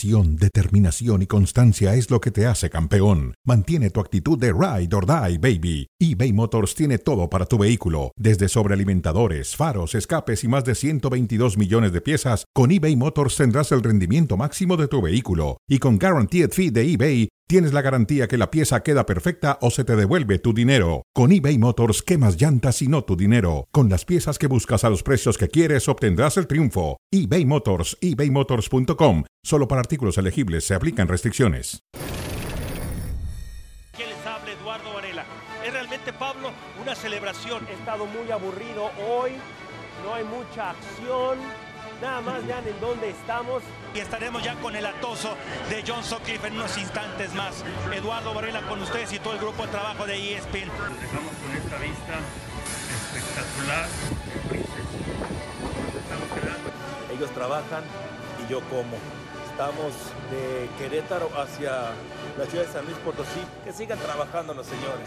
Pasión, determinación y constancia es lo que te hace campeón. Mantiene tu actitud de ride or die, baby. eBay Motors tiene todo para tu vehículo, desde sobrealimentadores, faros, escapes y más de 122 millones de piezas. Con eBay Motors tendrás el rendimiento máximo de tu vehículo. Y con Guaranteed Fee de eBay, tienes la garantía que la pieza queda perfecta o se te devuelve tu dinero. Con eBay Motors, quemas llantas y no tu dinero. Con las piezas que buscas a los precios que quieres, obtendrás el triunfo. eBay Motors, ebaymotors.com. Solo para artículos elegibles se aplican restricciones. ¿Quién les habla? Eduardo Varela. Es realmente, Pablo, una celebración. He estado muy aburrido hoy, no hay mucha acción. Nada más vean en dónde estamos. Y estaremos ya con el atoso de John Sutcliffe en unos instantes más. Eduardo Varela con ustedes y todo el grupo de trabajo de ESPN. Nos dejamos con esta vista espectacular. Estamos quedando. Ellos trabajan y yo como. Estamos de Querétaro hacia la ciudad de San Luis Potosí. Que sigan trabajando los señores.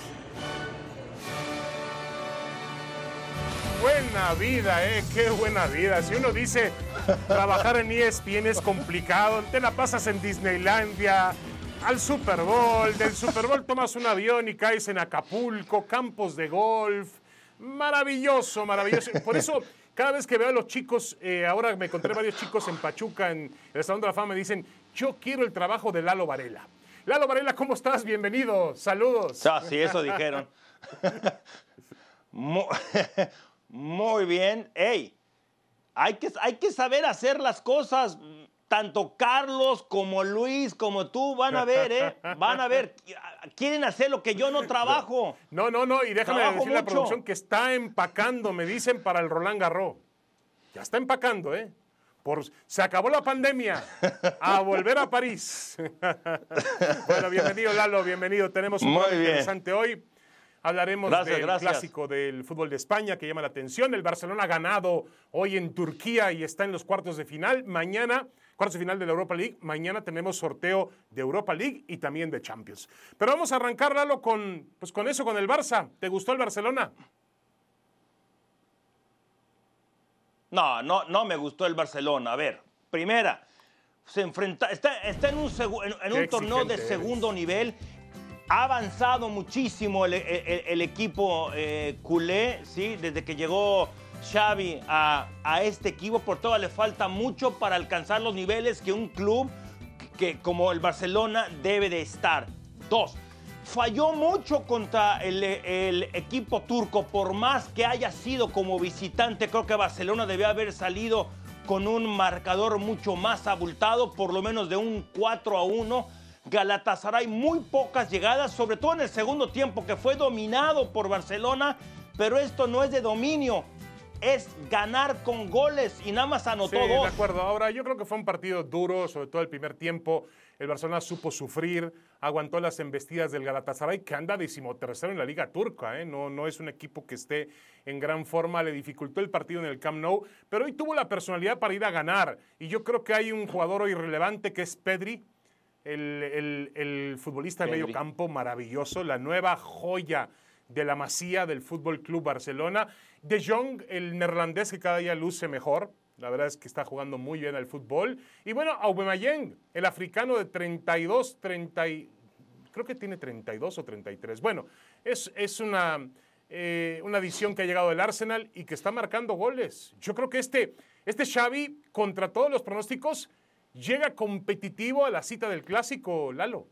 Buena vida, qué buena vida. Si uno dice trabajar en ESPN es complicado, te la pasas en Disneylandia, al Super Bowl, del Super Bowl tomas un avión y caes en Acapulco, campos de golf, maravilloso, maravilloso. Por eso, cada vez que veo a los chicos, ahora me encontré varios chicos en Pachuca, en el Salón de la Fama, me dicen, yo quiero el trabajo de Lalo Varela. Lalo Varela, ¿cómo estás? Bienvenido, saludos. Ah, sí, eso dijeron. Muy bien. Ey, hay que saber hacer las cosas. Tanto Carlos como Luis como tú van a ver, van a ver. Quieren hacer lo que yo no trabajo. No, y déjame decir la producción que está empacando, me dicen, para el Roland Garros. Ya está empacando, se acabó la pandemia. A volver a París. Bueno, bienvenido, Lalo, bienvenido. Tenemos un programa interesante hoy. Hablaremos del clásico del fútbol de España que llama la atención. El Barcelona ha ganado hoy en Turquía y está en los cuartos de final. Mañana, cuartos de final de la Europa League. Mañana tenemos sorteo de Europa League y también de Champions. Pero vamos a arrancar, Lalo, con eso, con el Barça. ¿Te gustó el Barcelona? No me gustó el Barcelona. A ver, primera, se enfrenta, está en un torneo de segundo nivel. Ha avanzado muchísimo el equipo culé, ¿sí? Desde que llegó Xavi a este equipo, por todo le falta mucho para alcanzar los niveles que un club que como el Barcelona debe de estar. 2, falló mucho contra el equipo turco, por más que haya sido como visitante. Creo que Barcelona debió haber salido con un marcador mucho más abultado, por lo menos de un 4-1. Galatasaray, muy pocas llegadas, sobre todo en el segundo tiempo, que fue dominado por Barcelona, pero esto no es de dominio, es ganar con goles y nada más anotó 2. De acuerdo. Ahora, yo creo que fue un partido duro, sobre todo el primer tiempo. El Barcelona supo sufrir, aguantó las embestidas del Galatasaray, que anda 13º en la Liga Turca, No es un equipo que esté en gran forma, le dificultó el partido en el Camp Nou, pero hoy tuvo la personalidad para ir a ganar. Y yo creo que hay un jugador hoy relevante que es Pedri, el futbolista de medio campo maravilloso, la nueva joya de la Masía del Fútbol Club Barcelona. De Jong, el neerlandés que cada día luce mejor. La verdad es que está jugando muy bien al fútbol. Y bueno, Aubameyang, el africano de 32, creo que tiene 32 o 33. Bueno, es una adición que ha llegado del Arsenal y que está marcando goles. Yo creo que este Xavi, contra todos los pronósticos, llega competitivo a la cita del clásico, Lalo.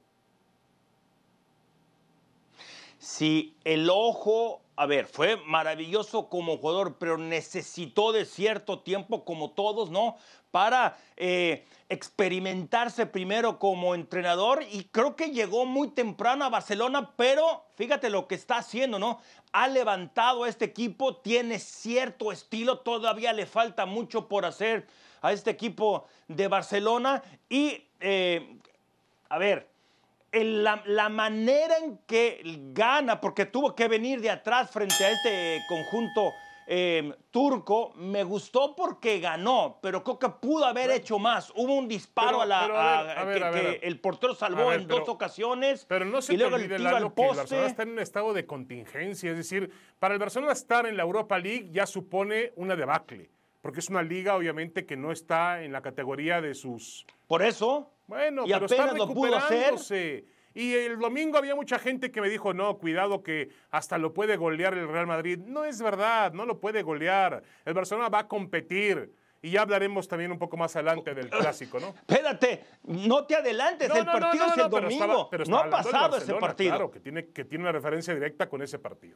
Sí, el ojo, a ver, fue maravilloso como jugador, pero necesitó de cierto tiempo, como todos, ¿no? Para experimentarse primero como entrenador, y creo que llegó muy temprano a Barcelona, pero fíjate lo que está haciendo, ¿no? Ha levantado a este equipo, tiene cierto estilo, todavía le falta mucho por hacer a este equipo de Barcelona y, a ver, la manera en que gana, porque tuvo que venir de atrás frente a este conjunto turco, me gustó porque ganó, pero creo que pudo haber hecho más. Hubo un disparo que el portero salvó en 2 ocasiones. Pero no se y luego te olvide, el tiro al que el poste. Barcelona está en un estado de contingencia, es decir, para el Barcelona estar en la Europa League ya supone una debacle. porque es una liga obviamente que no está en la categoría de sus... Por eso. Bueno, y pero está apenas lo pudo hacer. recuperándose. Y el domingo había mucha gente que me dijo, no, cuidado que hasta lo puede golear el Real Madrid. No es verdad, no lo puede golear. El Barcelona va a competir. Y ya hablaremos también un poco más adelante del clásico, ¿no? Espérate, no te adelantes, el partido es el domingo. Pero no ha pasado ese partido. Claro, que tiene una referencia directa con ese partido.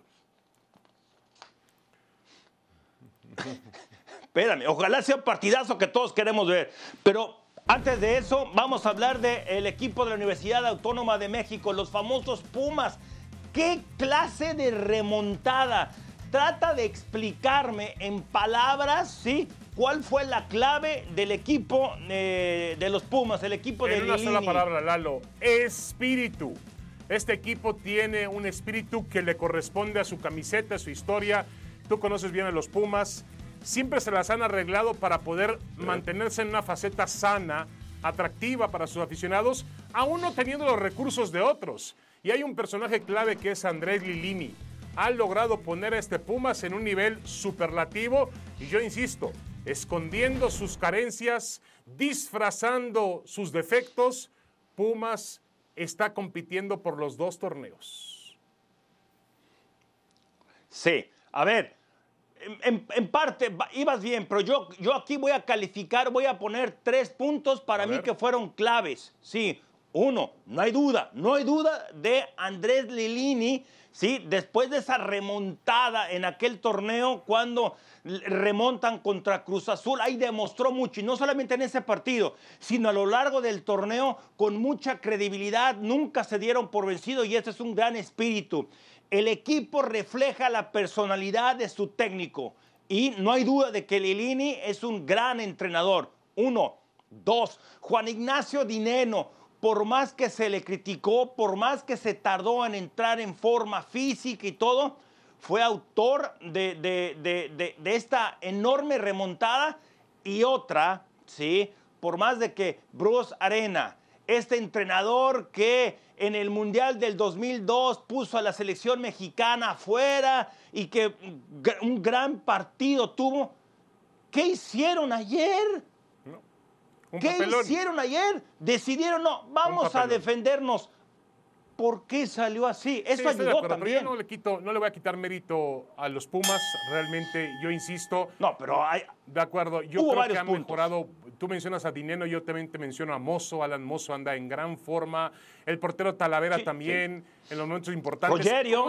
Espérame, ojalá sea un partidazo que todos queremos ver. Pero antes de eso, vamos a hablar del equipo de la Universidad Autónoma de México, los famosos Pumas. ¿Qué clase de remontada? Trata de explicarme en palabras, ¿sí? ¿Cuál fue la clave del equipo de los Pumas, el equipo de Lilini? En una sola palabra, Lalo, espíritu. Este equipo tiene un espíritu que le corresponde a su camiseta, a su historia. Tú conoces bien a los Pumas. Siempre se las han arreglado para poder mantenerse en una faceta sana, atractiva para sus aficionados, aún no teniendo los recursos de otros. Y hay un personaje clave que es Andrés Lilini. Ha logrado poner a este Pumas en un nivel superlativo y yo insisto, escondiendo sus carencias, disfrazando sus defectos, Pumas está compitiendo por los 2 torneos. Sí, a ver, en parte ibas bien, pero yo aquí voy a calificar, voy a poner 3 puntos para mí que fueron claves. Sí, 1, no hay duda de Andrés Lilini, sí, después de esa remontada en aquel torneo cuando remontan contra Cruz Azul, ahí demostró mucho, y no solamente en ese partido, sino a lo largo del torneo con mucha credibilidad, nunca se dieron por vencido y este es un gran espíritu. El equipo refleja la personalidad de su técnico y no hay duda de que Lilini es un gran entrenador. 1, 2, Juan Ignacio Dineno, por más que se le criticó, por más que se tardó en entrar en forma física y todo, fue autor de esta enorme remontada. Y otra, ¿sí? Por más de que Bruce Arena, este entrenador que en el Mundial del 2002 puso a la selección mexicana afuera y que un gran partido tuvo, ¿qué hicieron ayer? ¿Qué hicieron ayer? Decidieron, no, vamos a defendernos. ¿Por qué salió así? Eso ayudó también. Pero yo no le voy a quitar mérito a los Pumas, realmente, yo insisto. No, pero hay... De acuerdo, yo creo que han mejorado. Tú mencionas a Dineno, yo también te menciono a Mozo. Alan Mozo anda en gran forma. El portero Talavera también, en los momentos importantes. Rogerio.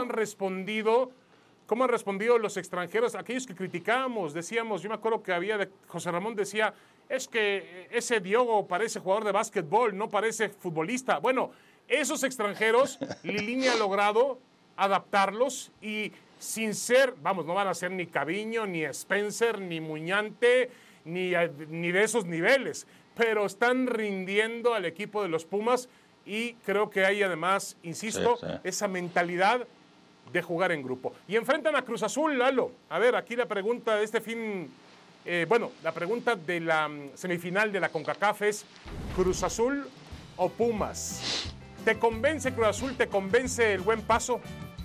¿Cómo han respondido los extranjeros? Aquellos que criticábamos, decíamos, yo me acuerdo que José Ramón decía, es que ese Diogo parece jugador de básquetbol, no parece futbolista. Bueno, esos extranjeros, Lilini ha logrado adaptarlos y sin ser, no van a ser ni Caviño, ni Spencer, ni Muñante, ni de esos niveles, pero están rindiendo al equipo de los Pumas y creo que hay además, insisto, esa mentalidad de jugar en grupo. Y enfrentan a Cruz Azul, Lalo. A ver, aquí la pregunta de este fin, la pregunta de la semifinal de la CONCACAF es ¿Cruz Azul o Pumas? ¿Te convence Cruz Azul? ¿Te convence el buen paso?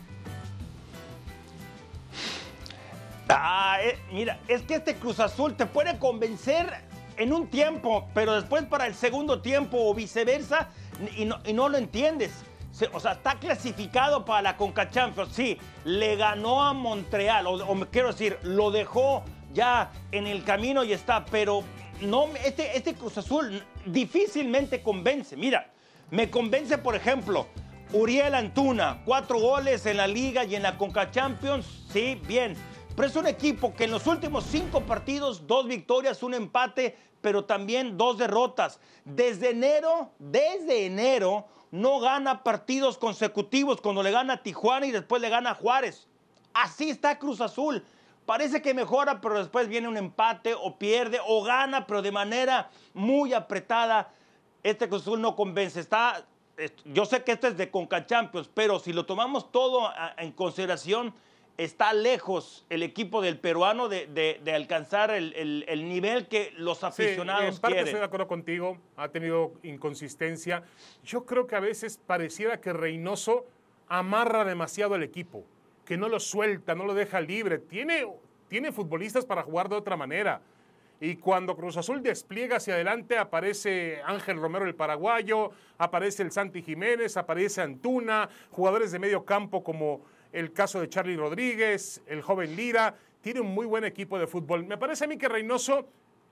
Mira, es que este Cruz Azul te puede convencer en un tiempo, pero después para el segundo tiempo o viceversa, y no lo entiendes. O sea, está clasificado para la Conca Champions. Sí, le ganó a Montreal, o quiero decir, lo dejó ya en el camino y está, pero no, este Cruz Azul difícilmente convence. Mira, me convence, por ejemplo, Uriel Antuna, 4 goles en la Liga y en la Conca Champions, sí, bien. Pero es un equipo que en los últimos 5 partidos, 2 victorias, 1 empate, pero también 2 derrotas. Desde enero, no gana partidos consecutivos cuando le gana a Tijuana y después le gana a Juárez. Así está Cruz Azul. Parece que mejora, pero después viene un empate o pierde o gana, pero de manera muy apretada. Este Cruz Azul no convence. Yo sé que este es de Conca Champions, pero si lo tomamos todo en consideración, está lejos el equipo del peruano de alcanzar el nivel que los aficionados quieren. En parte estoy de acuerdo contigo, ha tenido inconsistencia. Yo creo que a veces pareciera que Reynoso amarra demasiado al equipo, que no lo suelta, no lo deja libre. Tiene futbolistas para jugar de otra manera. Y cuando Cruz Azul despliega hacia adelante, aparece Ángel Romero, el paraguayo, aparece el Santi Jiménez, aparece Antuna, jugadores de medio campo como el caso de Charly Rodríguez, el joven Lira. Tiene un muy buen equipo de fútbol. Me parece a mí que Reynoso,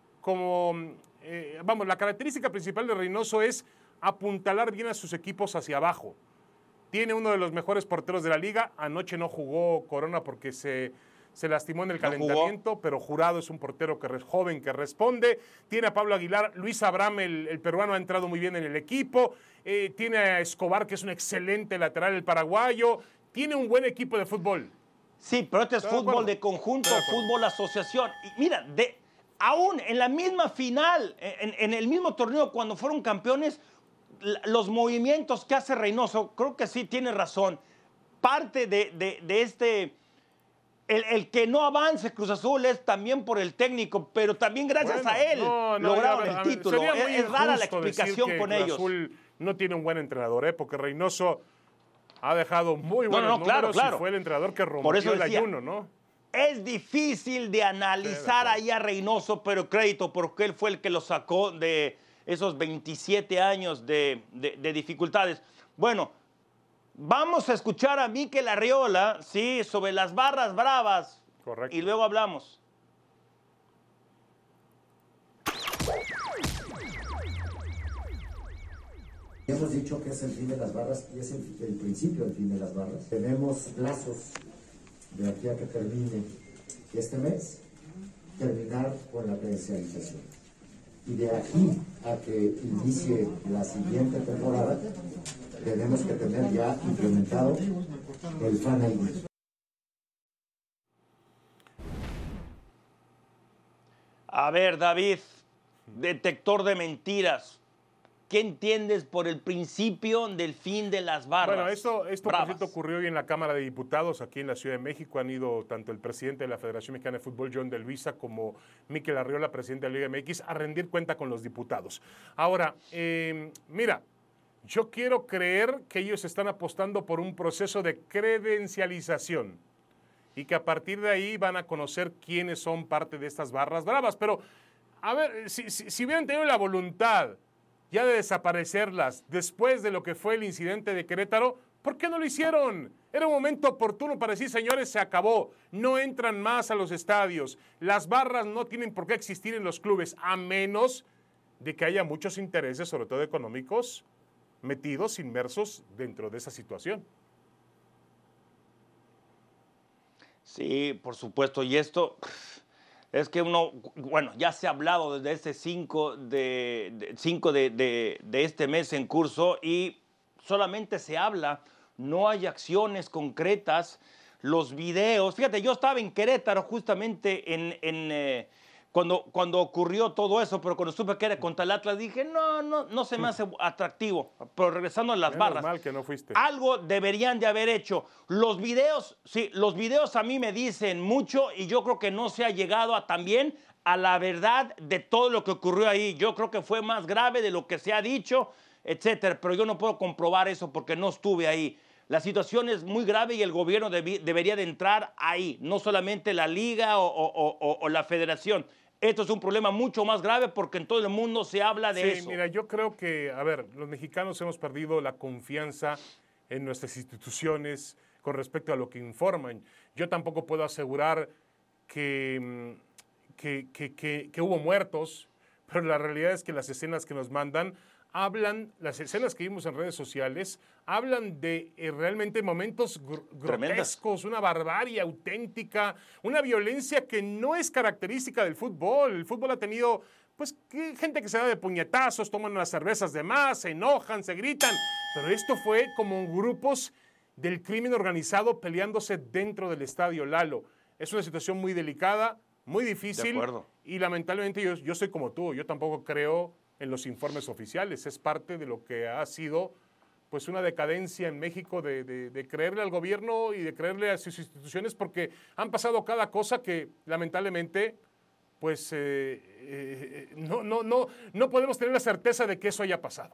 la característica principal de Reynoso es apuntalar bien a sus equipos hacia abajo. Tiene uno de los mejores porteros de la liga. Anoche no jugó Corona porque se lastimó en el calentamiento, pero Jurado es un portero joven que responde. Tiene a Pablo Aguilar, Luis Abraham, el peruano, ha entrado muy bien en el equipo. Tiene a Escobar, que es un excelente lateral, el paraguayo. Tiene un buen equipo de fútbol. Sí, pero este es fútbol de conjunto, fútbol asociación. Y mira, aún en la misma final, en el mismo torneo, cuando fueron campeones, los movimientos que hace Reynoso, creo que sí tiene razón. Parte de este... El que no avance Cruz Azul es también por el técnico, pero también gracias a él lograron el título. Es rara la explicación con ellos. Cruz Azul no tiene un buen entrenador, porque Reynoso ha dejado muy buenos números y fue el entrenador que rompió el ayuno, ¿no? Es difícil de analizar ahí a Reynoso, pero crédito, porque él fue el que lo sacó de esos 27 años de dificultades. Bueno, vamos a escuchar a Mikel Arriola, sí, sobre las barras bravas. Correcto. Y luego hablamos. Hemos dicho que es el fin de las barras y es el principio del fin de las barras. Tenemos plazos de aquí a que termine este mes, terminar con la credencialización. Y de aquí a que inicie la siguiente temporada, tenemos que tener ya implementado el Fan ID. A ver, David, detector de mentiras. ¿Qué entiendes por el principio del fin de las barras? Bueno, esto por cierto ocurrió hoy en la Cámara de Diputados, aquí en la Ciudad de México. Han ido tanto el presidente de la Federación Mexicana de Fútbol, John de Luisa, como Mikel Arriola, presidente de la Liga MX, a rendir cuenta con los diputados. Ahora, mira, yo quiero creer que ellos están apostando por un proceso de credencialización y que a partir de ahí van a conocer quiénes son parte de estas barras bravas. Pero, a ver, si hubieran tenido la voluntad ya de desaparecerlas después de lo que fue el incidente de Querétaro, ¿por qué no lo hicieron? Era un momento oportuno para decir, señores, se acabó, no entran más a los estadios, las barras no tienen por qué existir en los clubes, a menos de que haya muchos intereses, sobre todo económicos, metidos, inmersos dentro de esa situación. Sí, por supuesto, y esto... Es que ya se ha hablado desde este 5 de este mes en curso y solamente se habla, no hay acciones concretas. Los videos, fíjate, yo estaba en Querétaro justamente cuando ocurrió todo eso, pero cuando supe que era contra el Atlas dije, no se me hace atractivo. Pero regresando a las barras, mal que no fuiste. Algo deberían de haber hecho. Los videos a mí me dicen mucho y yo creo que no se ha llegado también a la verdad de todo lo que ocurrió ahí. Yo creo que fue más grave de lo que se ha dicho, etcétera, pero yo no puedo comprobar eso porque no estuve ahí. La situación es muy grave y el gobierno debería de entrar ahí, no solamente la liga o la federación. Esto es un problema mucho más grave porque en todo el mundo se habla de eso. Sí, mira, yo creo que, los mexicanos hemos perdido la confianza en nuestras instituciones con respecto a lo que informan. Yo tampoco puedo asegurar que hubo muertos, pero la realidad es que las escenas que nos mandan las escenas que vimos en redes sociales, hablan de realmente momentos grotescos, una barbarie auténtica, una violencia que no es característica del fútbol. El fútbol ha tenido, gente que se da de puñetazos, toman unas cervezas de más, se enojan, se gritan, pero esto fue como grupos del crimen organizado peleándose dentro del estadio, Lalo. Es una situación muy delicada, muy difícil. De acuerdo. Y lamentablemente yo soy como tú, yo tampoco creo en los informes oficiales. Es parte de lo que ha sido una decadencia en México de creerle al gobierno y de creerle a sus instituciones, porque han pasado cada cosa que lamentablemente no podemos tener la certeza de que eso haya pasado.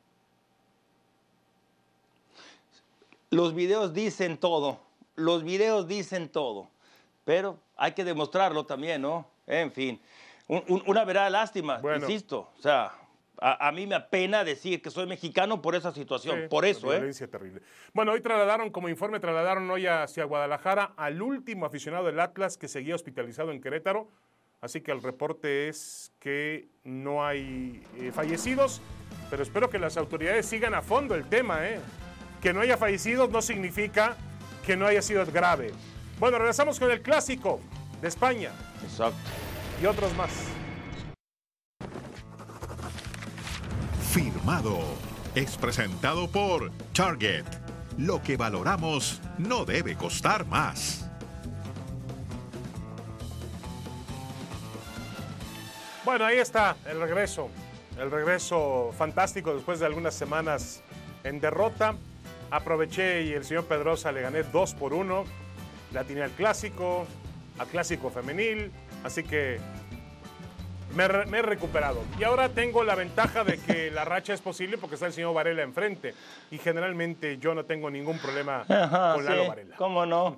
Los videos dicen todo, pero hay que demostrarlo también, ¿no? En fin. Una verdadera lástima, Bueno. insisto. O sea, a mí me apena decir que soy mexicano por esa situación, Sí, por eso, violencia terrible. Bueno, hoy trasladaron hoy hacia Guadalajara al último aficionado del Atlas que seguía hospitalizado en Querétaro. Así que el reporte es que no hay fallecidos, pero espero que las autoridades sigan a fondo el tema. Que no haya fallecidos no significa que no haya sido grave. Bueno, regresamos con el clásico de España. Exacto. Y otros más. Firmado. Es presentado por Target. Lo que valoramos no debe costar más. Bueno, ahí está el regreso. El regreso fantástico después de algunas semanas en derrota. Aproveché y el señor Pedrosa le gané 2-1. Le atiné al clásico femenil. Así que me he recuperado. Y ahora tengo la ventaja de que la racha es posible porque está el señor Varela enfrente. Y generalmente yo no tengo ningún problema con Lalo Varela. ¿Cómo no?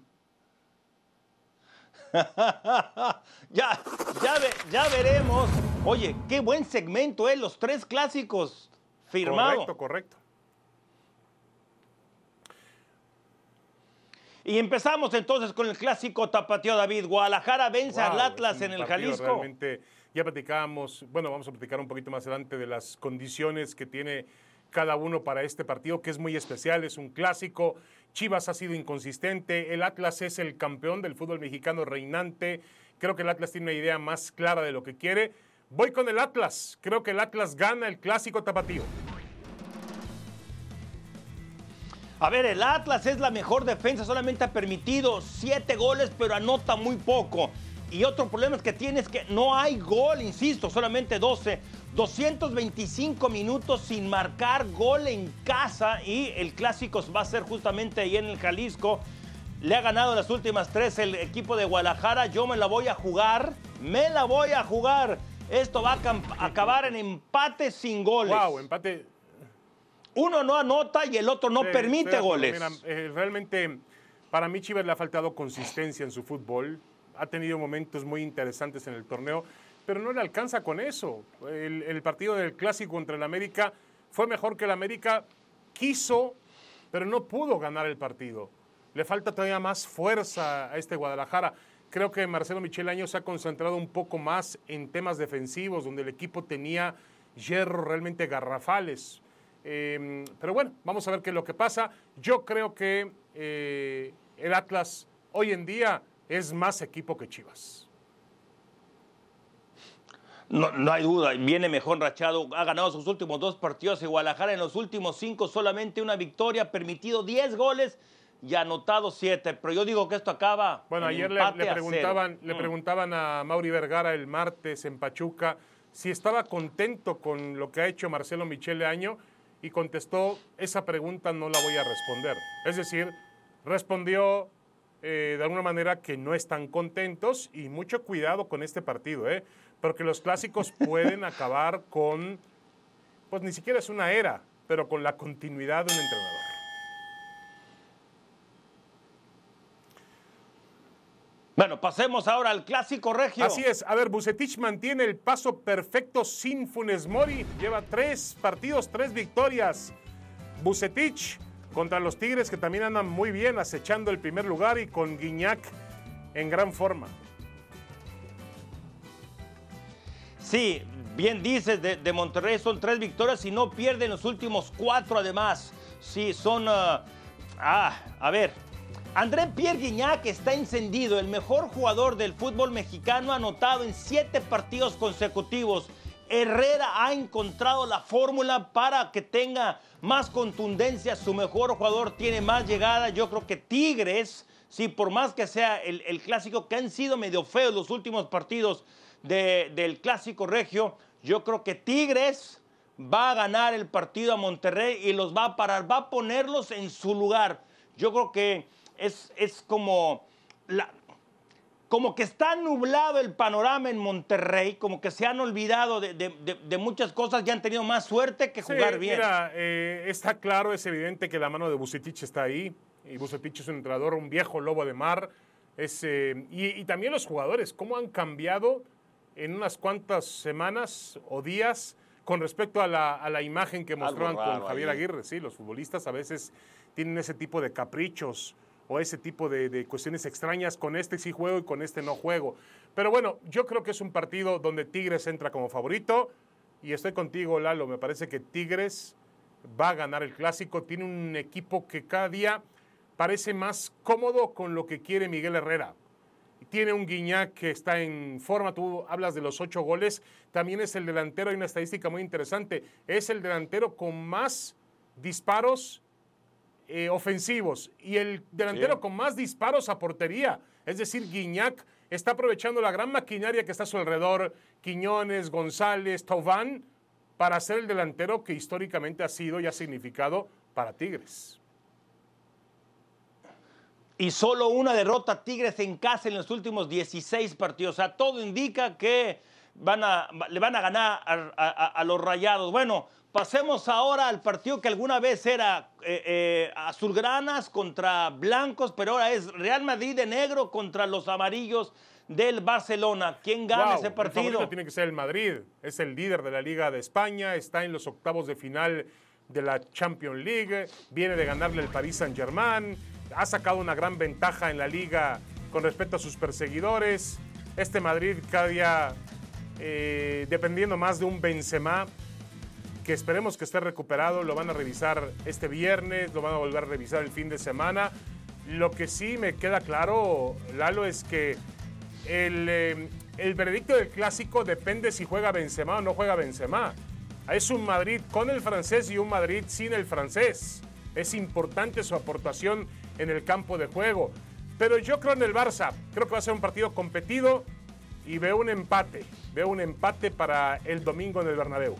ya veremos. Oye, qué buen segmento, los 3 clásicos firmados. Correcto. Y empezamos entonces con el clásico tapatío, David. Guadalajara vence al Atlas en el Jalisco. Realmente, ya platicábamos, bueno, vamos a platicar un poquito más adelante de las condiciones que tiene cada uno para este partido, que es muy especial, es un clásico. Chivas ha sido inconsistente, el Atlas es el campeón del fútbol mexicano reinante. Creo que el Atlas tiene una idea más clara de lo que quiere. Voy con el Atlas, creo que el Atlas gana el clásico tapatío. A ver, el Atlas es la mejor defensa, solamente ha permitido 7 goles, pero anota muy poco. Y otro problema es que tiene es que no hay gol, insisto, solamente 12. 225 minutos sin marcar gol en casa y el clásico va a ser justamente ahí en el Jalisco. Le ha ganado las últimas 3 el equipo de Guadalajara. Yo me la voy a jugar. Esto va a acabar en empate sin goles. Wow, empate. Uno no anota y el otro no permite goles. Mira, realmente para mí Chivas le ha faltado consistencia en su fútbol. Ha tenido momentos muy interesantes en el torneo, pero no le alcanza con eso. El partido del clásico contra el América fue mejor que el América. Quiso, pero no pudo ganar el partido. Le falta todavía más fuerza a este Guadalajara. Creo que Marcelo Michel Año se ha concentrado un poco más en temas defensivos, donde el equipo tenía hierros realmente garrafales. Pero bueno, vamos a ver qué es lo que pasa. Yo creo que el Atlas hoy en día es más equipo que Chivas. No hay duda, viene mejor rachado, ha ganado sus últimos 2 partidos y Guadalajara en los últimos 5 solamente una victoria, permitido 10 goles y anotado 7, pero yo digo que esto acaba. Bueno, ayer le preguntaban a Mauri Vergara el martes en Pachuca si estaba contento con lo que ha hecho Marcelo Michele Año y contestó, esa pregunta no la voy a responder. Es decir, respondió de alguna manera que no están contentos y mucho cuidado con este partido, porque los clásicos pueden acabar con, pues ni siquiera es una era, pero con la continuidad de un entrenador. Bueno, pasemos ahora al clásico regio. Así es. A ver, Vucetich mantiene el paso perfecto sin Funes Mori. Lleva 3 partidos, 3 victorias. Vucetich contra los Tigres, que también andan muy bien, acechando el primer lugar, y con Guiñac en gran forma. Sí, bien dices, de Monterrey son 3 victorias y no pierden los últimos 4 además. Sí, son... a ver... André Pierre Guignac está encendido, el mejor jugador del fútbol mexicano, anotado en 7 partidos consecutivos. Herrera ha encontrado la fórmula para que tenga más contundencia, su mejor jugador tiene más llegada. Yo creo que Tigres, sí, por más que sea el clásico, que han sido medio feos los últimos partidos del clásico regio, yo creo que Tigres va a ganar el partido a Monterrey y los va a parar, va a ponerlos en su lugar. Yo creo que es como que está nublado el panorama en Monterrey, como que se han olvidado de muchas cosas y han tenido más suerte que jugar bien. Mira, está claro, es evidente que la mano de Vucetich está ahí, y Vucetich es un entrenador, un viejo lobo de mar, y también los jugadores, cómo han cambiado en unas cuantas semanas o días con respecto a la imagen que mostraban con Javier Aguirre. Sí, los futbolistas a veces tienen ese tipo de caprichos o ese tipo de cuestiones extrañas. Con este sí juego y con este no juego. Pero bueno, yo creo que es un partido donde Tigres entra como favorito. Y estoy contigo, Lalo. Me parece que Tigres va a ganar el clásico. Tiene un equipo que cada día parece más cómodo con lo que quiere Miguel Herrera. Tiene un Guiñac que está en forma. Tú hablas de los 8 goles. También es el delantero. Hay una estadística muy interesante. Es el delantero con más disparos ofensivos y el delantero con más disparos a portería. Es decir, Guiñac está aprovechando la gran maquinaria que está a su alrededor, Quiñones, González, Thauvin, para ser el delantero que históricamente ha sido y ha significado para Tigres. Y solo una derrota Tigres en casa en los últimos 16 partidos. O sea, todo indica que le van a ganar a los Rayados. Bueno, pasemos ahora al partido que alguna vez era azulgranas contra blancos, pero ahora es Real Madrid de negro contra los amarillos del Barcelona. ¿Quién gana ese partido? El favorito tiene que ser el Madrid. Es el líder de la Liga de España, está en los octavos de final de la Champions League, viene de ganarle el Paris Saint-Germain, ha sacado una gran ventaja en la Liga con respecto a sus perseguidores. Este Madrid cada día dependiendo más de un Benzema, que esperemos que esté recuperado. Lo van a revisar este viernes, lo van a volver a revisar el fin de semana. Lo que sí me queda claro, Lalo, es que el veredicto del clásico depende si juega Benzema o no juega Benzema. Es un Madrid con el francés y un Madrid sin el francés. Es importante su aportación en el campo de juego. Pero yo creo en el Barça. Creo que va a ser un partido competido y veo un empate. Veo un empate para el domingo en el Bernabéu.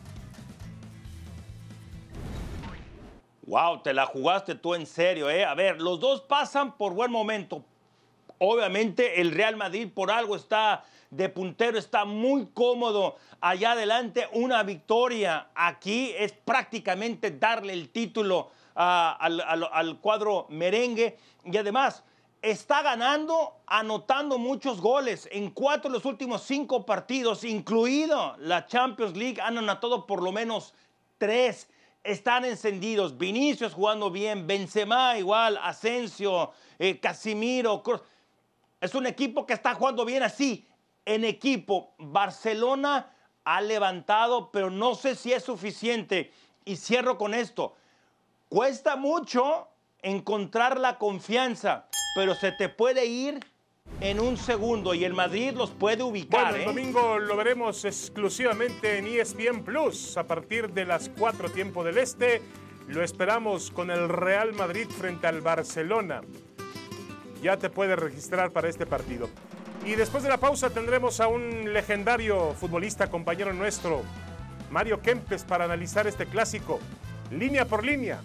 Wow, te la jugaste tú en serio, ¿eh? A ver, los dos pasan por buen momento. Obviamente el Real Madrid por algo está de puntero, está muy cómodo allá adelante. Una victoria aquí es prácticamente darle el título al cuadro merengue. Y además está ganando, anotando muchos goles. En 4 de los últimos 5 partidos, incluido la Champions League, han anotado por lo menos 3. Están encendidos. Vinicius jugando bien, Benzema igual, Asensio, Casimiro. Es un equipo que está jugando bien así, en equipo. Barcelona ha levantado, pero no sé si es suficiente. Y cierro con esto. Cuesta mucho encontrar la confianza, pero se te puede ir en un segundo y el Madrid los puede ubicar. Bueno, el domingo lo veremos exclusivamente en ESPN Plus a partir de las 4 tiempo del Este. Lo esperamos con el Real Madrid frente al Barcelona. Ya te puedes registrar para este partido. Y después de la pausa tendremos a un legendario futbolista, compañero nuestro, Mario Kempes, para analizar este clásico, línea por línea.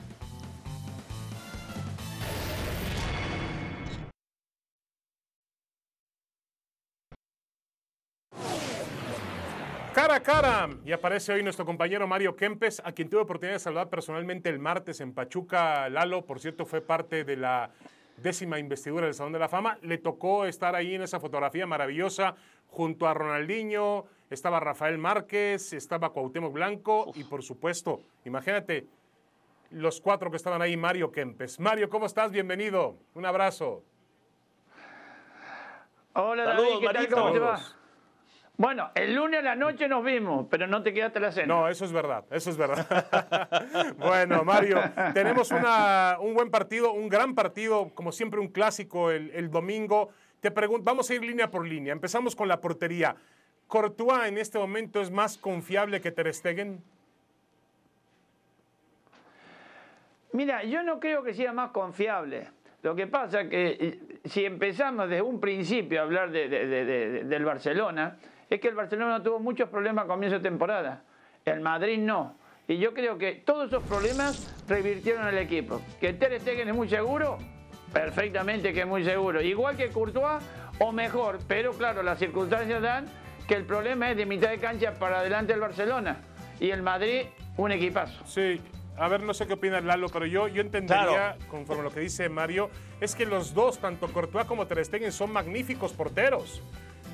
Cara a cara, y aparece hoy nuestro compañero Mario Kempes, a quien tuve oportunidad de saludar personalmente el martes en Pachuca. Lalo, por cierto, fue parte de la 10ª investidura del Salón de la Fama. Le tocó estar ahí en esa fotografía maravillosa junto a Ronaldinho, estaba Rafael Márquez, estaba Cuauhtémoc Blanco y, por supuesto, imagínate, los 4 que estaban ahí, Mario Kempes. Mario, ¿cómo estás? Bienvenido. Un abrazo. Hola, David, ¿qué tal? ¿Cómo te va? Bueno, el lunes a la noche nos vimos, pero no te quedaste a la cena. No, eso es verdad, eso es verdad. Bueno, Mario, tenemos un buen partido, un gran partido, como siempre un clásico el domingo. Te pregunto, vamos a ir línea por línea. Empezamos con la portería. ¿Courtois en este momento es más confiable que Ter Stegen? Mira, yo no creo que sea más confiable. Lo que pasa es que si empezamos desde un principio a hablar del Barcelona, es que el Barcelona tuvo muchos problemas a comienzo de temporada. El Madrid no. Y yo creo que todos esos problemas revirtieron al equipo. ¿Que Ter Stegen es muy seguro? Perfectamente que es muy seguro. Igual que Courtois, o mejor. Pero claro, las circunstancias dan que el problema es de mitad de cancha para adelante el Barcelona. Y el Madrid, un equipazo. Sí. A ver, no sé qué opina Lalo, pero yo entendería, conforme a lo que dice Mario, es que los dos, tanto Courtois como Ter Stegen, son magníficos porteros.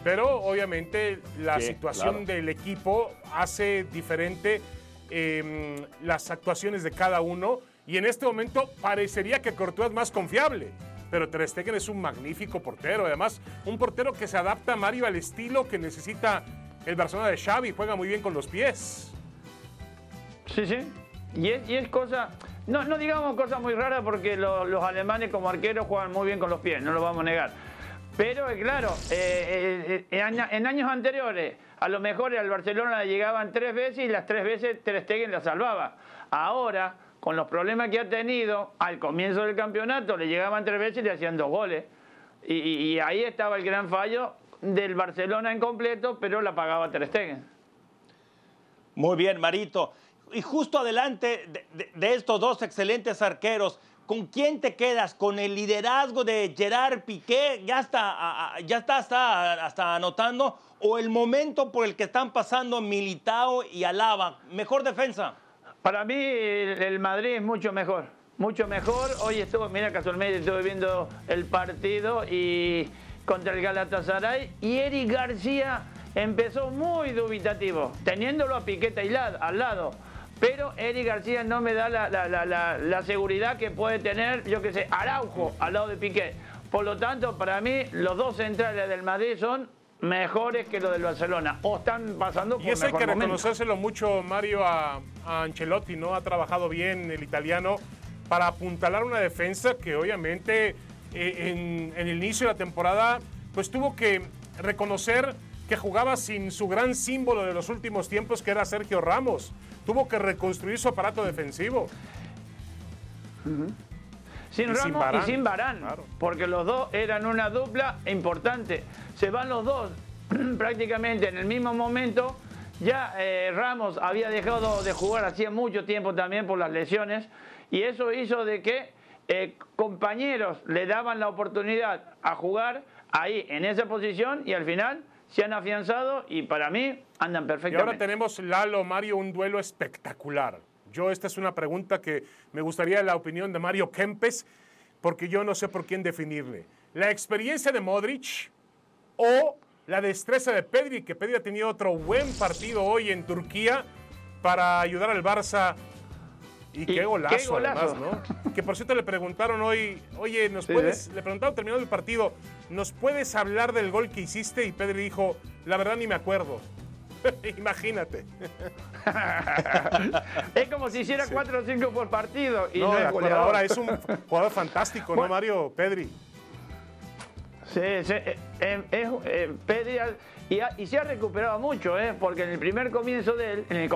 Pero obviamente la Sí, situación claro. del equipo hace diferente las actuaciones de cada uno, y en este momento parecería que Courtois es más confiable, pero Ter Stegen es un magnífico portero, además un portero que se adapta, Mario, al estilo que necesita el Barcelona de Xavi, juega muy bien con los pies. Sí, sí. Y es cosa, no digamos cosa muy rara, porque los alemanes como arqueros juegan muy bien con los pies, no lo vamos a negar. Pero claro, en años anteriores, a lo mejor al Barcelona le llegaban 3 veces y las 3 veces Ter Stegen la salvaba. Ahora, con los problemas que ha tenido, al comienzo del campeonato le llegaban 3 veces y le hacían 2 goles. Y ahí estaba el gran fallo del Barcelona en completo, pero la pagaba Ter Stegen. Muy bien, Marito. Y justo adelante de estos dos excelentes arqueros, ¿con quién te quedas? ¿Con el liderazgo de Gerard Piqué? ¿Ya está hasta anotando? ¿O el momento por el que están pasando Militao y Alaba? ¿Mejor defensa? Para mí el Madrid es mucho mejor. Mucho mejor. Hoy mira, casualmente estuve viendo el partido y contra el Galatasaray, y Eric García empezó muy dubitativo, teniéndolo a Piqué al lado. Pero Eric García no me da la seguridad que puede tener, yo que sé, Araujo al lado de Piqué. Por lo tanto, para mí, los dos centrales del Madrid son mejores que los del Barcelona, o están pasando por Y eso hay mejor que momento. reconocérselo mucho, Mario, a Ancelotti, ¿no? Ha trabajado bien el italiano para apuntalar una defensa que obviamente en el inicio de la temporada pues tuvo que reconocer que jugaba sin su gran símbolo de los últimos tiempos, que era Sergio Ramos. Tuvo que reconstruir su aparato defensivo. Sin Y sin Ramos Varane, y sin Varane, claro. porque los dos eran una dupla importante. Se van los dos prácticamente en el mismo momento. Ya Ramos había dejado de jugar hacía mucho tiempo también por las lesiones, y eso hizo de que compañeros le daban la oportunidad a jugar ahí en esa posición, y al final se han afianzado y para mí andan Y perfectamente. ahora tenemos, Lalo, Mario, un duelo espectacular. Esta es una pregunta que me gustaría la opinión de Mario Kempes, porque yo no sé por quién definirle. ¿La experiencia de Modric o la destreza de Pedri? Que Pedri ha tenido otro buen partido hoy en Turquía para ayudar al Barça. Y qué golazo, además, ¿no? Que por cierto le preguntaron hoy, oye, le preguntaron terminado el partido, ¿nos puedes hablar del gol que hiciste? Y Pedri dijo, la verdad ni me acuerdo. Imagínate. Es como si hiciera 4 o 5 por partido y no, de es acuerdo. goleador. Ahora es un jugador fantástico, ¿no, Mario? Pedri. Sí, Pedri y se ha recuperado mucho, porque en el primer comienzo de él, en el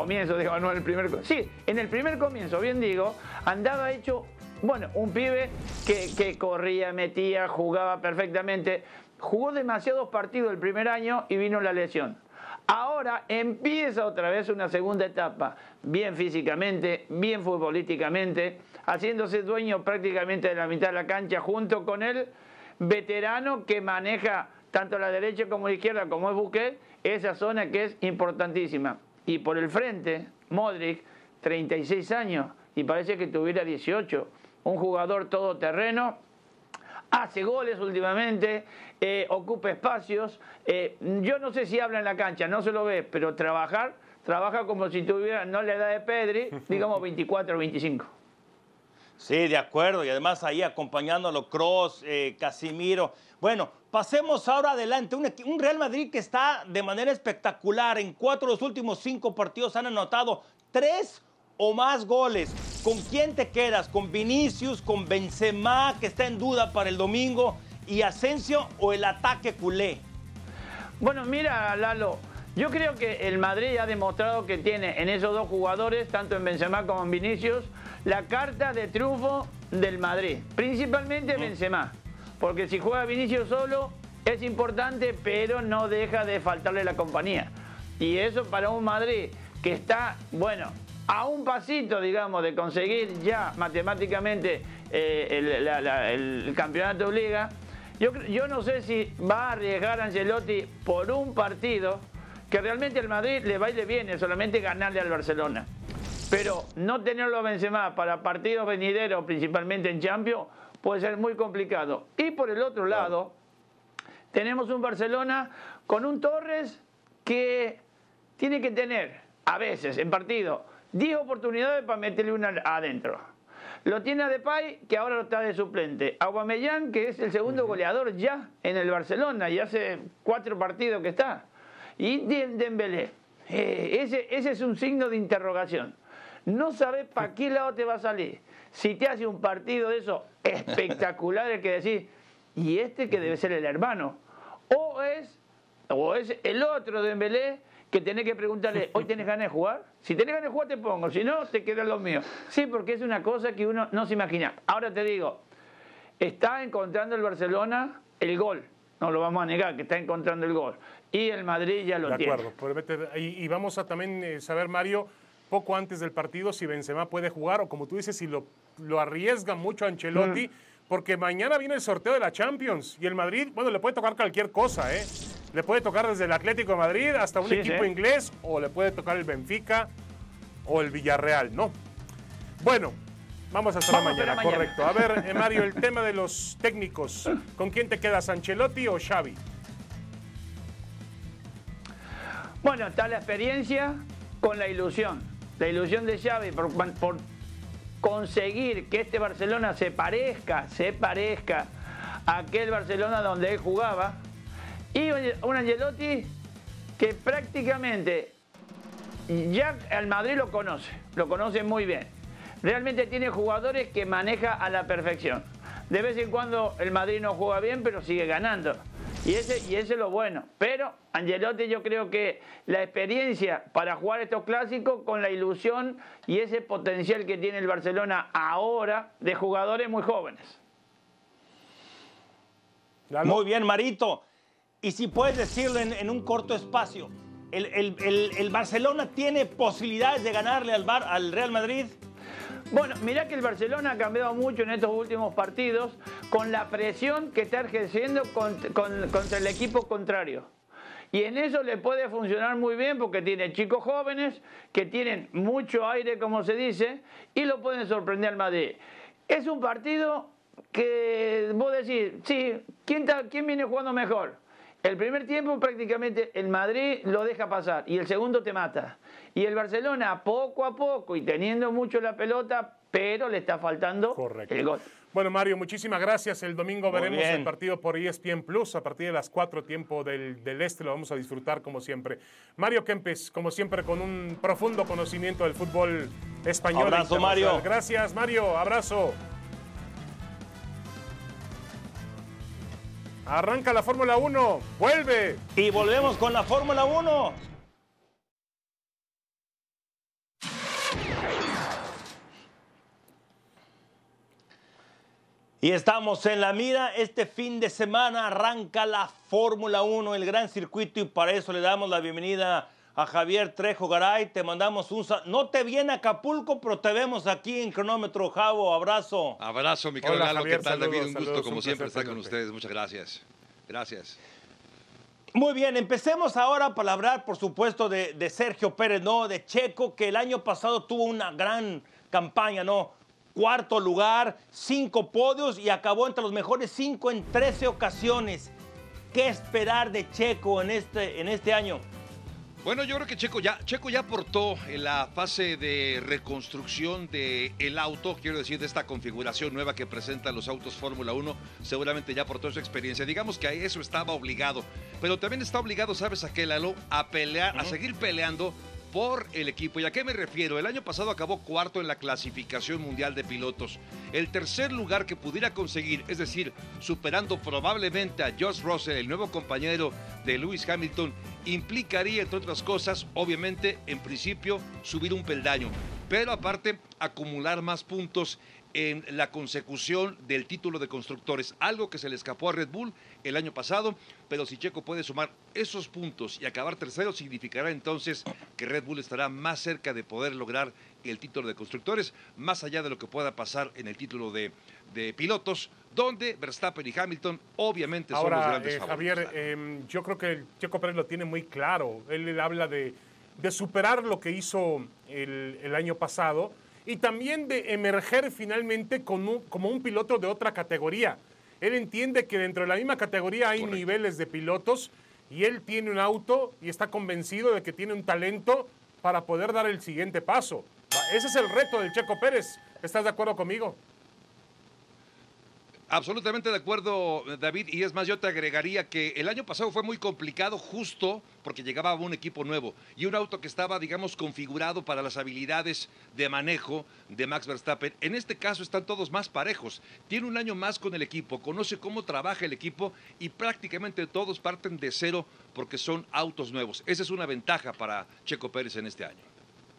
primer comienzo, bien digo, andaba hecho, bueno, un pibe que corría, metía, jugaba perfectamente, jugó demasiados partidos el primer año y vino la lesión. Ahora empieza otra vez una segunda etapa, bien físicamente, bien futbolísticamente, haciéndose dueño prácticamente de la mitad de la cancha junto con él, veterano que maneja tanto la derecha como la izquierda, como es Busquets, esa zona que es importantísima. Y por el frente, Modric, 36 años, y parece que tuviera 18, un jugador todoterreno, hace goles últimamente, ocupa espacios, yo no sé si habla en la cancha, no se lo ve, pero trabaja como si tuviera, no la edad de Pedri, digamos 24 o 25. Sí, de acuerdo, y además ahí acompañándolo Kroos, Casemiro. Bueno, pasemos ahora adelante. Un Real Madrid que está de manera espectacular. En 4 de los últimos 5 partidos han anotado 3 o más goles. ¿Con quién te quedas? ¿Con Vinicius, con Benzema, que está en duda para el domingo, y Asensio, o el ataque culé? Bueno, mira, Lalo, yo creo que el Madrid ha demostrado que tiene en esos dos jugadores, tanto en Benzema como en Vinicius, la carta de triunfo del Madrid, principalmente Benzema, porque si juega Vinicius solo es importante, pero no deja de faltarle la compañía. Y eso para un Madrid que está, bueno, a un pasito, digamos, de conseguir ya matemáticamente el campeonato de Liga, yo no sé si va a arriesgar a Ancelotti por un partido que realmente al Madrid le va y le viene, solamente ganarle al Barcelona. Pero no tenerlo a Benzema para partidos venideros, principalmente en Champions, puede ser muy complicado. Y por el otro lado, tenemos un Barcelona con un Torres que tiene que tener, a veces, en partido, 10 oportunidades para meterle una adentro. Lo tiene a Depay, que ahora está de suplente. Aubameyang, que es el segundo goleador ya en el Barcelona, y hace 4 partidos que está. Y Dembélé. Ese es un signo de interrogación. No sabes para qué lado te va a salir. Si te hace un partido de esos espectaculares que decís, y este que debe ser el hermano. O es el otro Dembélé, que tenés que preguntarle, ¿hoy tenés ganas de jugar? Si tenés ganas de jugar te pongo, si no, te quedan los míos. Sí, porque es una cosa que uno no se imagina. Ahora te digo, está encontrando el Barcelona el gol. No lo vamos a negar, que está encontrando el gol. Y el Madrid ya lo tiene. De acuerdo. Y vamos a también saber, Mario, poco antes del partido, si Benzema puede jugar o, como tú dices, si lo arriesga mucho Ancelotti, porque mañana viene el sorteo de la Champions y el Madrid, bueno, le puede tocar cualquier cosa, ¿eh? Le puede tocar desde el Atlético de Madrid hasta un equipo inglés, o le puede tocar el Benfica o el Villarreal, ¿no? Bueno, vamos a estar mañana, correcto. A ver, Mario, el tema de los técnicos. ¿Con quién te quedas, Ancelotti o Xavi? Bueno, está la experiencia con la ilusión. La ilusión de Xavi por conseguir que este Barcelona se parezca a aquel Barcelona donde él jugaba. Y un Ancelotti que prácticamente ya al Madrid lo conoce muy bien. Realmente tiene jugadores que maneja a la perfección. De vez en cuando el Madrid no juega bien, pero sigue ganando. Y ese es lo bueno. Pero Ancelotti, yo creo que la experiencia para jugar estos clásicos con la ilusión y ese potencial que tiene el Barcelona ahora de jugadores muy jóvenes. Muy bien, Marito. Y si puedes decirlo en un corto espacio, ¿el Barcelona tiene posibilidades de ganarle al Real Madrid? Bueno, mirá que el Barcelona ha cambiado mucho en estos últimos partidos con la presión que está ejerciendo contra el equipo contrario. Y en eso le puede funcionar muy bien porque tiene chicos jóvenes que tienen mucho aire, como se dice, y lo pueden sorprender al Madrid. Es un partido que vos decís, sí, ¿quién viene jugando mejor? El primer tiempo prácticamente el Madrid lo deja pasar y el segundo te mata. Y el Barcelona poco a poco y teniendo mucho la pelota, pero le está faltando el gol. Bueno, Mario, muchísimas gracias. El domingo veremos el partido por ESPN Plus a partir de las 4, tiempo del este. Lo vamos a disfrutar como siempre. Mario Kempes, como siempre, con un profundo conocimiento del fútbol español. Abrazo, Mario. Gracias, Mario. Abrazo. Arranca la Fórmula 1, vuelve. Y volvemos con la Fórmula 1. Y estamos en la mira. Este fin de semana arranca la Fórmula 1, el gran circuito, y para eso le damos la bienvenida a Javier Trejo Garay. Te mandamos un saludo. No te viene a Acapulco, pero te vemos aquí en Cronómetro. Javo, abrazo. Abrazo, mi querido Lalo. ¿Qué tal, David? Un gusto, como siempre, estar con ustedes. Muchas gracias. Gracias. Muy bien, empecemos ahora para hablar, por supuesto, de Sergio Pérez, ¿no? De Checo, que el año pasado tuvo una gran campaña, ¿no? 4º lugar, 5 podios y acabó entre los mejores 5 en 13 ocasiones. ¿Qué esperar de Checo en este año? Bueno, yo creo que Checo ya aportó en la fase de reconstrucción del auto, quiero decir, de esta configuración nueva que presentan los autos Fórmula 1, seguramente ya aportó su experiencia. Digamos que a eso estaba obligado, pero también está obligado, ¿sabes a qué, Lalo? A pelear, a seguir peleando por el equipo. ¿Y a qué me refiero? El año pasado acabó 4º en la clasificación mundial de pilotos. El 3er lugar que pudiera conseguir, es decir, superando probablemente a George Russell, el nuevo compañero de Lewis Hamilton, implicaría, entre otras cosas, obviamente, en principio, subir un peldaño, pero aparte, acumular más puntos en la consecución del título de constructores, algo que se le escapó a Red Bull el año pasado, pero si Checo puede sumar esos puntos y acabar tercero, significará entonces que Red Bull estará más cerca de poder lograr el título de constructores, más allá de lo que pueda pasar en el título de pilotos, donde Verstappen y Hamilton obviamente son los grandes favoritos. Javier, yo creo que Checo Pérez lo tiene muy claro. Él habla de superar lo que hizo el año pasado y también de emerger finalmente como un piloto de otra categoría. Él entiende que dentro de la misma categoría hay niveles de pilotos y él tiene un auto y está convencido de que tiene un talento para poder dar el siguiente paso. Ese es el reto del Checo Pérez. ¿Estás de acuerdo conmigo? Absolutamente de acuerdo, David, y es más, yo te agregaría que el año pasado fue muy complicado justo porque llegaba un equipo nuevo y un auto que estaba, digamos, configurado para las habilidades de manejo de Max Verstappen. En este caso están todos más parejos. Tiene un año más con el equipo, conoce cómo trabaja el equipo y prácticamente todos parten de cero porque son autos nuevos. Esa es una ventaja para Checo Pérez en este año.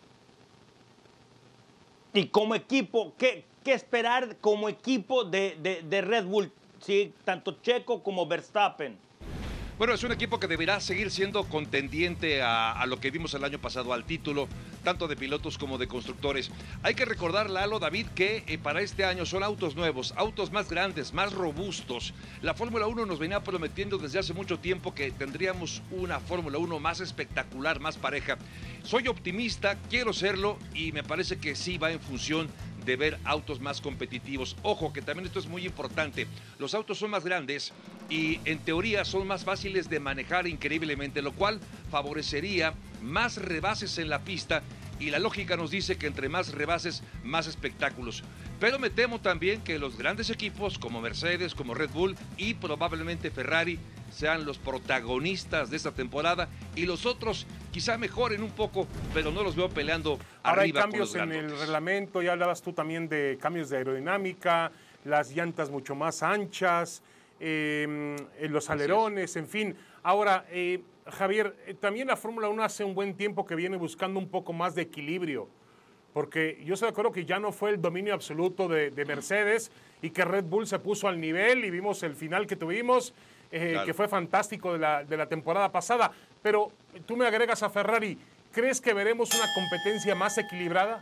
Y como equipo, ¿qué esperar como equipo de Red Bull? ¿Sí? Tanto Checo como Verstappen. Bueno, es un equipo que deberá seguir siendo contendiente a lo que vimos el año pasado, al título, tanto de pilotos como de constructores. Hay que recordar, Lalo, David, que para este año son autos nuevos, autos más grandes, más robustos. La Fórmula 1 nos venía prometiendo desde hace mucho tiempo que tendríamos una Fórmula 1 más espectacular, más pareja. Soy optimista, quiero serlo y me parece que sí va en función de ver autos más competitivos. Ojo, que también esto es muy importante. Los autos son más grandes y en teoría son más fáciles de manejar increíblemente, lo cual favorecería más rebases en la pista y la lógica nos dice que entre más rebases, más espectáculos. Pero me temo también que los grandes equipos como Mercedes, como Red Bull y probablemente Ferrari sean los protagonistas de esta temporada y los otros quizá mejoren un poco, pero no los veo peleando ahora arriba. Hay cambios en el reglamento, ya hablabas tú también de cambios de aerodinámica, las llantas mucho más anchas, los alerones, en fin. Ahora, Javier, también la Fórmula 1 hace un buen tiempo que viene buscando un poco más de equilibrio, porque yo estoy de acuerdo que ya no fue el dominio absoluto de Mercedes y que Red Bull se puso al nivel y vimos el final que tuvimos, claro, que fue fantástico de la temporada pasada. Pero tú me agregas a Ferrari, ¿crees que veremos una competencia más equilibrada?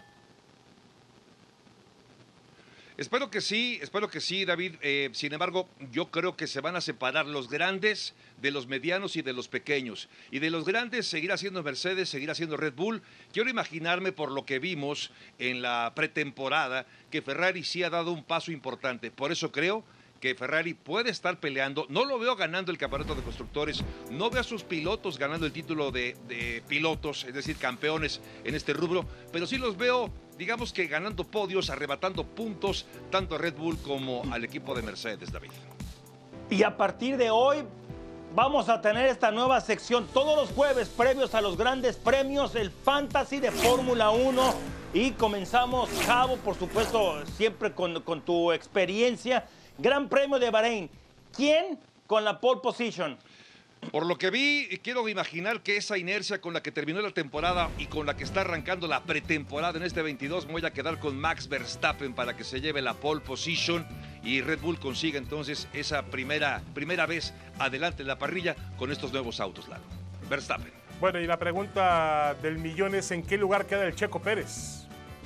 Espero que sí, David. Sin embargo, yo creo que se van a separar los grandes de los medianos y de los pequeños. Y de los grandes seguirá siendo Mercedes, seguirá siendo Red Bull. Quiero imaginarme, por lo que vimos en la pretemporada, que Ferrari sí ha dado un paso importante. Por eso creo que Ferrari puede estar peleando. No lo veo ganando el campeonato de constructores, no veo a sus pilotos ganando el título de pilotos, es decir, campeones en este rubro, pero sí los veo, digamos que ganando podios, arrebatando puntos, tanto a Red Bull como al equipo de Mercedes, David. Y a partir de hoy vamos a tener esta nueva sección todos los jueves previos a los grandes premios, el Fantasy de Fórmula 1. Y comenzamos, Javo, por supuesto, siempre con tu experiencia. Gran Premio de Bahrein. ¿Quién con la pole position? Por lo que vi, quiero imaginar que esa inercia con la que terminó la temporada y con la que está arrancando la pretemporada en este 22, me voy a quedar con Max Verstappen para que se lleve la pole position y Red Bull consiga entonces esa primera vez adelante en la parrilla con estos nuevos autos, Lalo. Verstappen. Bueno, y la pregunta del millón es: ¿en qué lugar queda el Checo Pérez?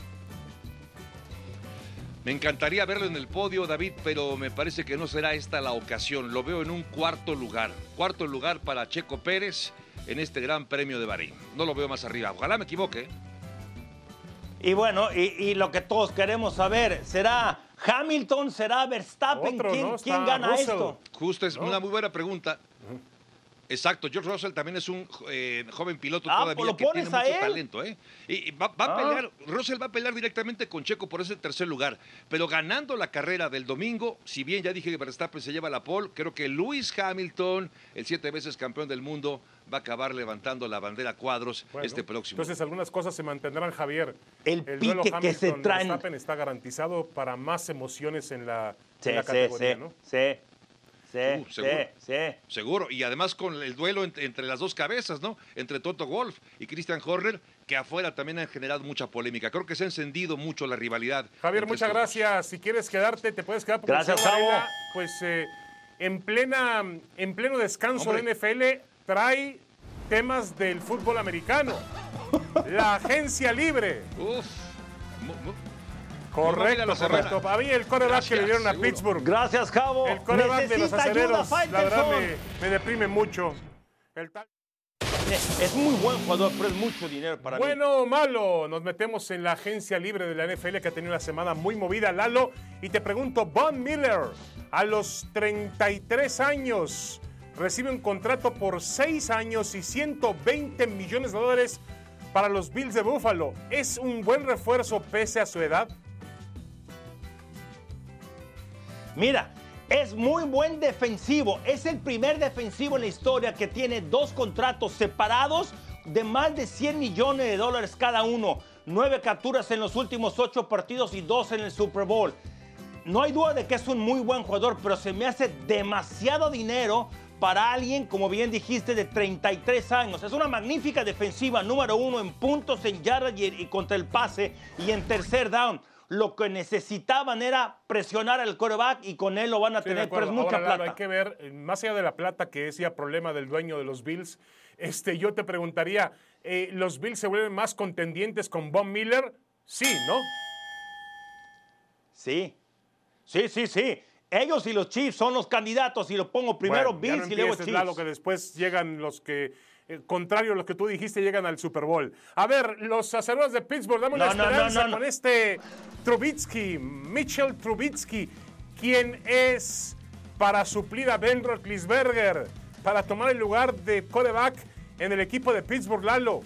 Me encantaría verlo en el podio, David, pero me parece que no será esta la ocasión. Lo veo en un cuarto lugar. Cuarto lugar para Checo Pérez en este Gran Premio de Bahrein. No lo veo más arriba. Ojalá me equivoque. Y bueno, y lo que todos queremos saber, ¿será Hamilton, será Verstappen? ¿Quién gana Russell. esto? Justo, es una muy buena pregunta. Exacto, George Russell también es un joven piloto todavía que tiene mucho talento, ¿eh? Y va a pelear, Russell va a pelear directamente con Checo por ese tercer lugar, pero ganando la carrera del domingo, si bien ya dije que Verstappen se lleva la pole, creo que Lewis Hamilton, el 7 veces campeón del mundo, va a acabar levantando la bandera cuadros este próximo. Entonces algunas cosas se mantendrán, Javier. El duelo pique que se traen. Verstappen está garantizado para más emociones en la categoría, ¿no? Seguro. Y además con el duelo entre las dos cabezas, ¿no? Entre Toto Wolff y Christian Horner, que afuera también han generado mucha polémica. Creo que se ha encendido mucho la rivalidad. Javier, muchas gracias. Si quieres quedarte, te puedes quedar. Gracias, Javo. Pues en pleno descanso de NFL, trae temas del fútbol americano. La agencia libre. Correcto. A mí el quarterback que le dieron a Pittsburgh. Gracias, Javo. El quarterback de los Acereros, la verdad me deprime mucho. Es muy buen jugador, pero es mucho dinero para mí. Bueno o malo, nos metemos en la agencia libre de la NFL que ha tenido una semana muy movida, Lalo. Y te pregunto, Von Miller, a los 33 años, recibe un contrato por 6 años y $120 millones para los Bills de Buffalo. ¿Es un buen refuerzo pese a su edad? Mira, es muy buen defensivo. Es el primer defensivo en la historia que tiene 2 contratos separados de más de $100 millones cada uno. 9 capturas en los últimos 8 partidos y 2 en el Super Bowl. No hay duda de que es un muy buen jugador, pero se me hace demasiado dinero para alguien, como bien dijiste, de 33 años. Es una magnífica defensiva, número 1 en puntos, en yardas y contra el pase y en tercer down. Lo que necesitaban era presionar al quarterback y con él lo van a tener, pero es mucha plata. Hay que ver, más allá de la plata, que es ya problema del dueño de los Bills, yo te preguntaría, ¿los Bills se vuelven más contendientes con Von Miller? Sí, ¿no? Sí. Ellos y los Chiefs son los candidatos y lo pongo primero Bills y luego Chiefs. Claro que después llegan los que, contrario a lo que tú dijiste, llegan al Super Bowl. A ver, los sacerdotes de Pittsburgh, dame una esperanza con Trubisky, Mitchell Trubisky, quien es para suplir a Ben Roethlisberger, para tomar el lugar de quarterback en el equipo de Pittsburgh, Lalo.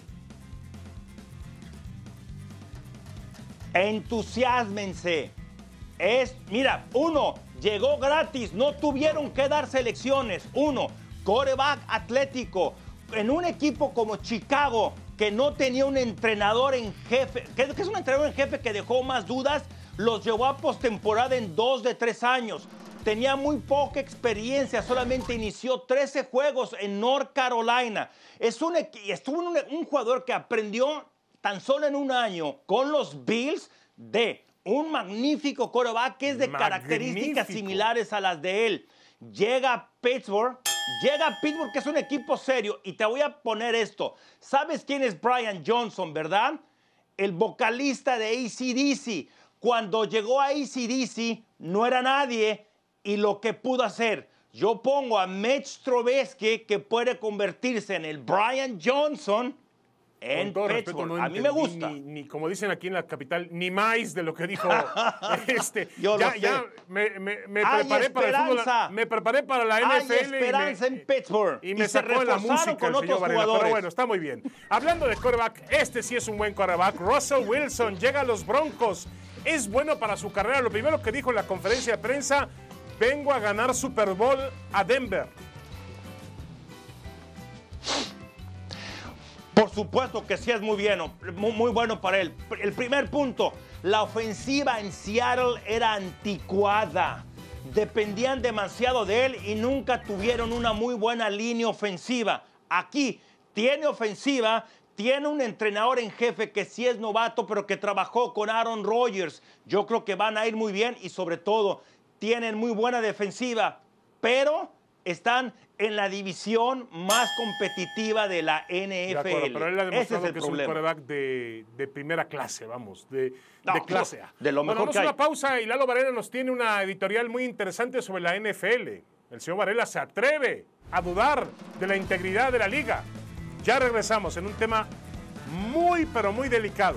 Entusiásmense. Mira, llegó gratis, no tuvieron que dar selecciones. Quarterback atlético. En un equipo como Chicago, que no tenía un entrenador en jefe, que es un entrenador en jefe que dejó más dudas, los llevó a postemporada en 2 de 3 años. Tenía muy poca experiencia, solamente inició 13 juegos en North Carolina. Estuvo un jugador que aprendió tan solo en un año con los Bills de un magnífico quarterback que es de características similares a las de él. Llega a Pittsburgh, que es un equipo serio. Y te voy a poner esto. ¿Sabes quién es Brian Johnson, verdad? El vocalista de AC/DC. Cuando llegó a AC/DC no era nadie y lo que pudo hacer. Yo pongo a Mitch Trubisky, que puede convertirse en el Brian Johnson en Pittsburgh. Respeto, no a mí me gusta. Ni como dicen aquí en la capital, ni más de lo que dijo Yo me preparé para el fútbol, me preparé para la NFL. Hay esperanza en Pittsburgh. Y me sacó la música con otros jugadores. Pero bueno, está muy bien. Hablando de quarterback, sí es un buen quarterback. Russell Wilson llega a los Broncos. Es bueno para su carrera. Lo primero que dijo en la conferencia de prensa: vengo a ganar Super Bowl a Denver. Por supuesto que sí es muy bueno para él. El primer punto, la ofensiva en Seattle era anticuada. Dependían demasiado de él y nunca tuvieron una muy buena línea ofensiva. Aquí tiene ofensiva, tiene un entrenador en jefe que sí es novato, pero que trabajó con Aaron Rodgers. Yo creo que van a ir muy bien y sobre todo tienen muy buena defensiva, pero están en la división más competitiva de la NFL. De acuerdo, pero él ha demostrado que es un quarterback de primera clase, de clase A. De lo mejor que hay. Vamos a una pausa y Lalo Varela nos tiene una editorial muy interesante sobre la NFL. El señor Varela se atreve a dudar de la integridad de la liga. Ya regresamos en un tema muy, pero muy delicado.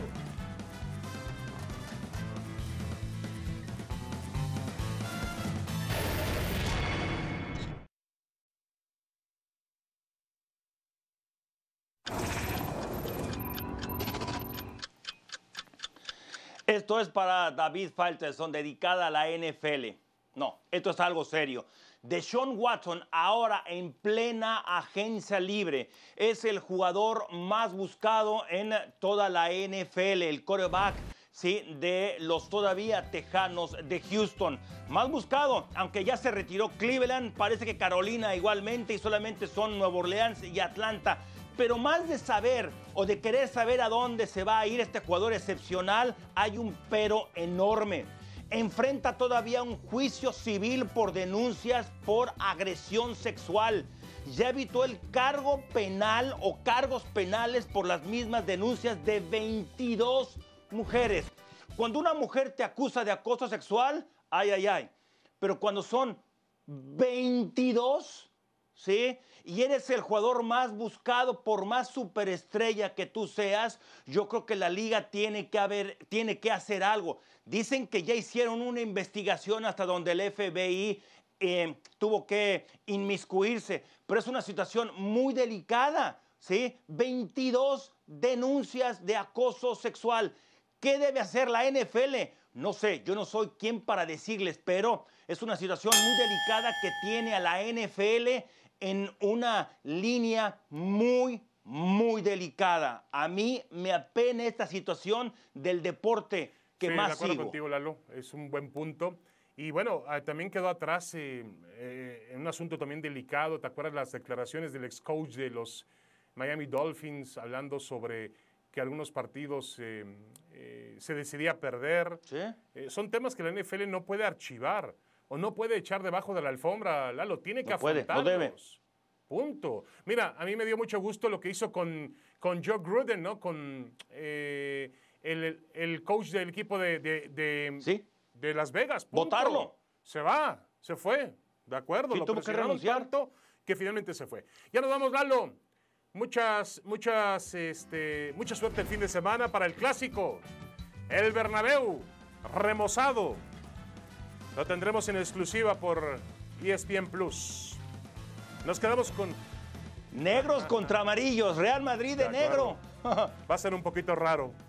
Esto es para David Faitelson, dedicada a la NFL. No, esto es algo serio. Deshaun Watson, ahora en plena agencia libre, es el jugador más buscado en toda la NFL, el quarterback, ¿sí?, de los todavía Tejanos de Houston. Más buscado, aunque ya se retiró Cleveland, parece que Carolina igualmente, y solamente son Nueva Orleans y Atlanta. Pero más de saber o de querer saber a dónde se va a ir este jugador excepcional, hay un pero enorme. Enfrenta todavía un juicio civil por denuncias por agresión sexual. Ya evitó el cargo penal o cargos penales por las mismas denuncias de 22 mujeres. Cuando una mujer te acusa de acoso sexual, ay. Pero cuando son 22, ¿sí?, y eres el jugador más buscado por más superestrella que tú seas, yo creo que la liga tiene que hacer algo. Dicen que ya hicieron una investigación hasta donde el FBI tuvo que inmiscuirse, pero es una situación muy delicada, ¿sí? 22 denuncias de acoso sexual. ¿Qué debe hacer la NFL? No sé, yo no soy quien para decirles, pero es una situación muy delicada que tiene a la NFL en una línea muy delicada. A mí me apena esta situación del deporte que más de acuerdo sigo. Contigo, Lalo, es un buen punto. Y bueno, también quedó atrás en un asunto también delicado. ¿Te acuerdas las declaraciones del ex coach de los Miami Dolphins hablando sobre que algunos partidos se decidía perder? ¿Sí? Son temas que la NFL no puede archivar o no puede echar debajo de la alfombra, Lalo. Tiene que afrontarlos. No debe. Punto. Mira, a mí me dio mucho gusto lo que hizo con Joe Gruden, ¿no? Con el coach del equipo de Las Vegas. Punto. Votarlo. Se va, se fue. De acuerdo, Sí, lo tuvo que presionaron renunciar. tanto que finalmente se fue. Ya nos vamos, Lalo. Mucha suerte el fin de semana para el clásico. El Bernabéu, remozado. Lo tendremos en exclusiva por ESPN Plus. Nos quedamos con negros contra amarillos, Real Madrid de negro. Va a ser un poquito raro.